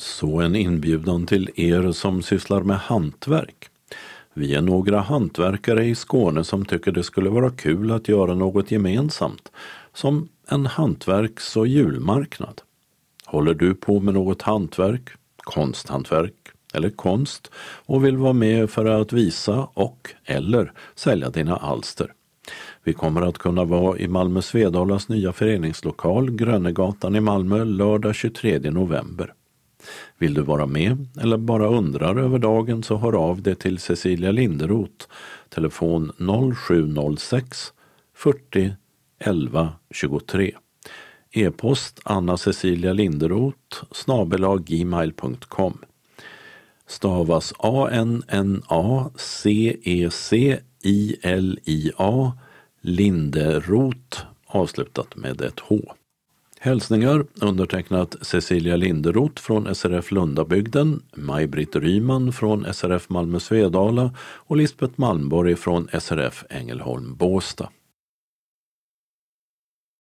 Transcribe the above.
Så en inbjudan till er som sysslar med hantverk. Vi är några hantverkare i Skåne som tycker det skulle vara kul att göra något gemensamt, som en hantverks- och julmarknad. Håller du på med något hantverk, konsthantverk eller konst och vill vara med för att visa eller sälja dina alster? Vi kommer att kunna vara i Malmö Svedalas nya föreningslokal Grönegatan i Malmö lördag 23 november. Vill du vara med eller bara undrar över dagen så hör av dig till Cecilia Linderoth, telefon 0706 40 11 23. E-post annacecilialinderoth@gmail.com. Stavas ANNACECILIA Linderoth avslutat med ett H. Hälsningar undertecknat Cecilia Linderoth från SRF Lundabygden, Maj-Britt Ryman från SRF Malmö Svedala och Lisbeth Malmborg från SRF Ängelholm Båstad.